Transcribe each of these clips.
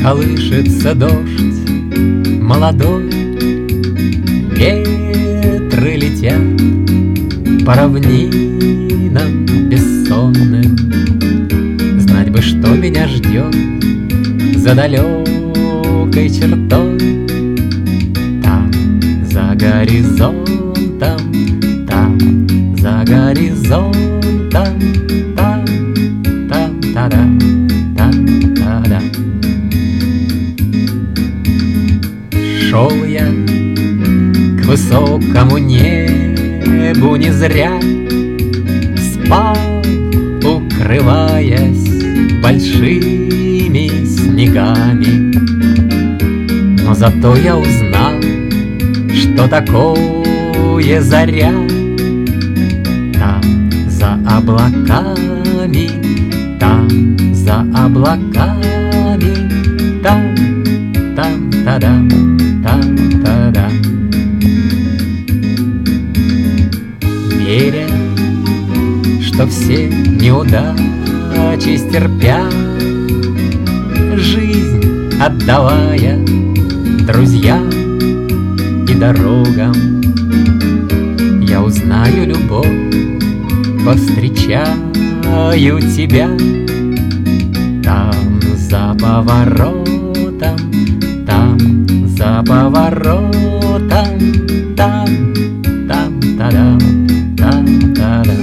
колышется дождь молодой, ветры летят по равнинам бессонным. Знать бы, что меня ждет за далекой чертой, там, за горизонтом, там, за горизонтом, там, там, та-дам, там, та-дам. Шел я к высокому небу не зря, спал, укрываясь большими снегами. Но зато я узнал, что такое заря. Там за облаками, там за облаками, там, там, та-дам, там, та-дам. Веря, что все неудачи стерпят, жизнь отдавая друзьям и дорогам, я узнаю любовь, повстречаю тебя там за поворотом, там за поворотом, там, там, та-дам, там, та-дам.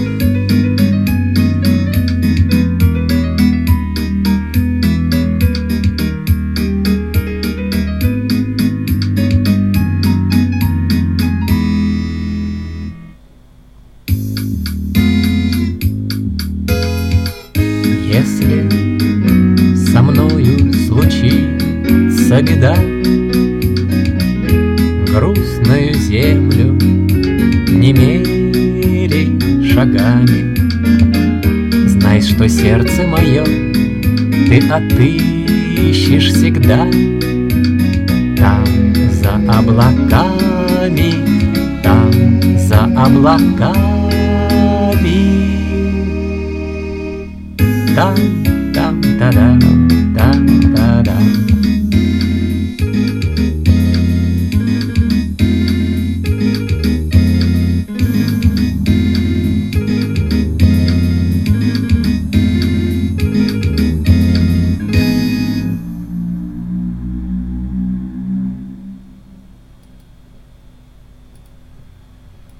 Если со мною случится беда, грустную землю не мерей шагами, знай, что сердце мое ты отыщешь всегда там за облаками, там за облаками, там, там, та-дам, там, та-дам.